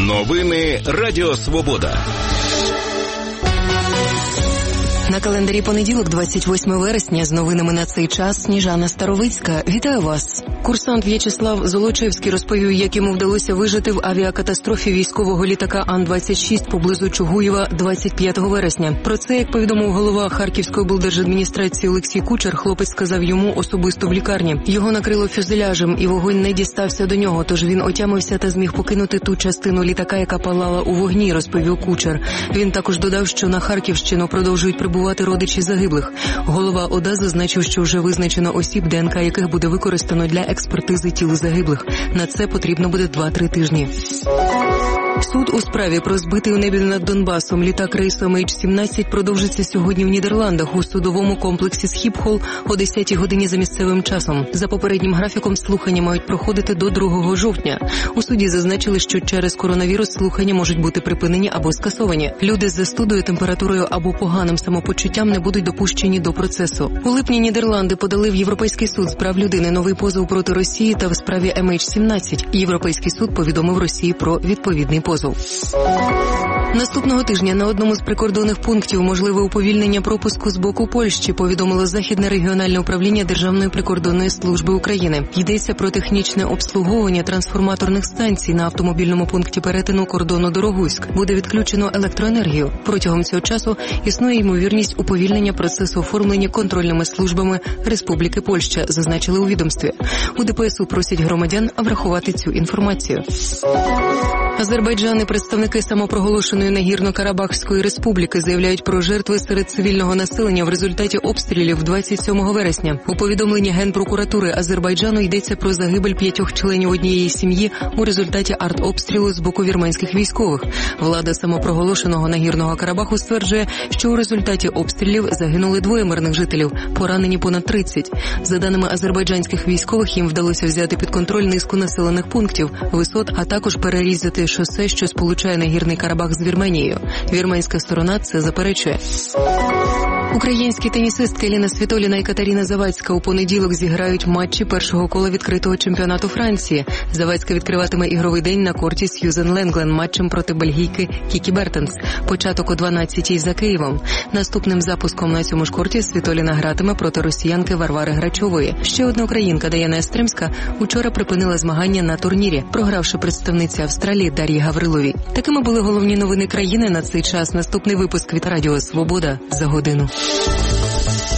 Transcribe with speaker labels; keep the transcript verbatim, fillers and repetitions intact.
Speaker 1: Новини Радіо Свобода.
Speaker 2: На календарі понеділок, двадцять восьме вересня, з новинами на цей час Сніжана Старовицька. Вітаю вас. Курсант В'ячеслав Золочевський розповів, як йому вдалося вижити в авіакатастрофі військового літака Ан двадцять шість поблизу Чугуєва двадцять п'ятого вересня. Про це, як повідомив голова Харківської облдержадміністрації Олексій Кучер, хлопець сказав йому особисто в лікарні. Його накрило фюзеляжем, і вогонь не дістався до нього, тож він отямився та зміг покинути ту частину літака, яка палала у вогні, розповів Кучер. Він також додав, що на Харківщину продовжують прибувати родичі загиблих. Голова ОДА зазначив, що вже визначено осіб, ДНК яких буде використано для експертизи тіл загиблих. На це потрібно буде два-три тижні. Суд у справі про збитий у небі над Донбасом літак рейсу Ем Ейч сімнадцять продовжиться сьогодні в Нідерландах у судовому комплексі Схіпхол о десятій годині за місцевим часом. За попереднім графіком слухання мають проходити до другого жовтня. У суді зазначили, що через коронавірус слухання можуть бути припинені або скасовані. Люди з застудою, температурою або поганим самопочуттям не будуть допущені до процесу. У липні Нідерланди подали в Європейський суд з прав людини новий позов проти Росії та в справі Ем Ейч сімнадцять. Європейський суд повідомив Росії про відповідний позов. Наступного тижня на одному з прикордонних пунктів можливе уповільнення пропуску з боку Польщі, повідомило Західне регіональне управління Державної прикордонної служби України. Йдеться про технічне обслуговування трансформаторних станцій на автомобільному пункті перетину кордону Дорогуськ. Буде відключено електроенергію. Протягом цього часу існує ймовірність уповільнення процесу оформлення контрольними службами Республіки Польща, зазначили у відомстві. У Де Пе Ес У просять громадян врахувати цю інформацію. Азербайджан і представники самопроголошеної Нагірно-Карабахської республіки заявляють про жертви серед цивільного населення в результаті обстрілів двадцять сьомого вересня. У повідомленні Генпрокуратури Азербайджану йдеться про загибель п'ятьох членів однієї сім'ї у результаті артобстрілу з боку вірменських військових. Влада самопроголошеного Нагірного Карабаху стверджує, що у результаті обстрілів загинули двоє мирних жителів, поранені понад тридцять. За даними азербайджанських військових, їм вдалося взяти під контроль низку населених пунктів, висот, а також перерізати шосе, що сполучає Нагірний Карабах з Вірменією. Вірменська сторона це заперечує. Українські тенісистки Еліна Світоліна і Катерина Завадська у понеділок зіграють матчі першого кола відкритого чемпіонату Франції. Завадська відкриватиме ігровий день на корті Сьюзен Ленглен матчем проти бельгійки Кікі Бертенс. Початок о дванадцятій за Києвом. Наступним запуском на цьому ж корті Світоліна гратиме проти росіянки Варвари Грачової. Ще одна українка Даяна Естремська учора припинила змагання на турнірі, програвши представниці Австралії Дар'ї Гавриловій. Такими були головні новини країни на цей час. Наступний випуск від Радіо Свобода за годину.